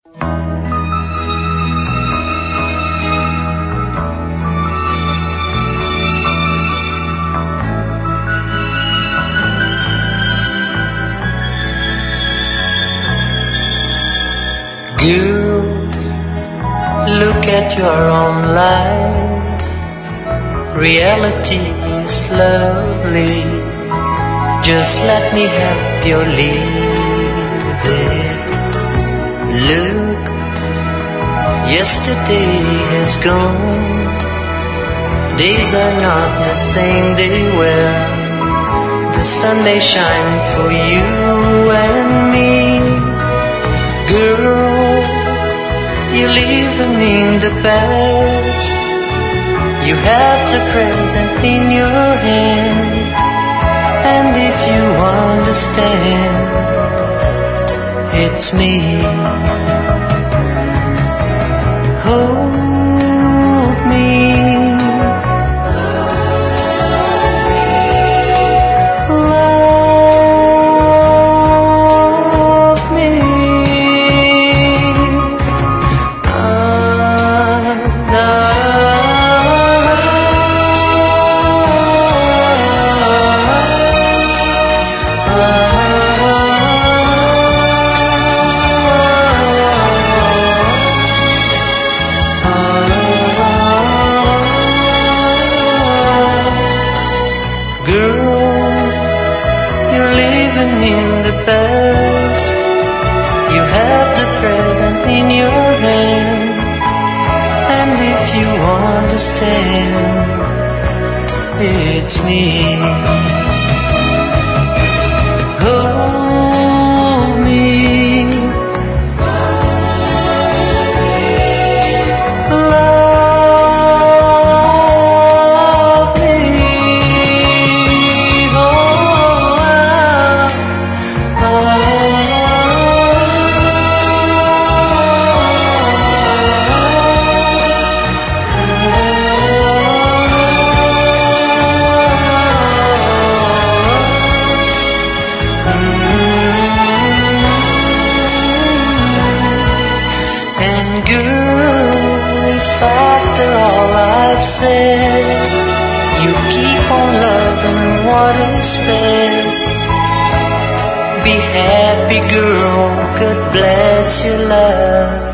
Girl, look at your own life. Reality is lovely. Just let me help you live it. Look, yesterday has gone. Days are not the same they were. The sun may shine for you and me. Girl, you're living in the past. You have the present in your hand. And if you understand, it's me. Hold me. Girl, you're living in the past. You have the present in your hand. And if you understand, it's me. Hold me. And girl, if after all I've said, you keep on loving what is best, be happy, girl, God bless your love.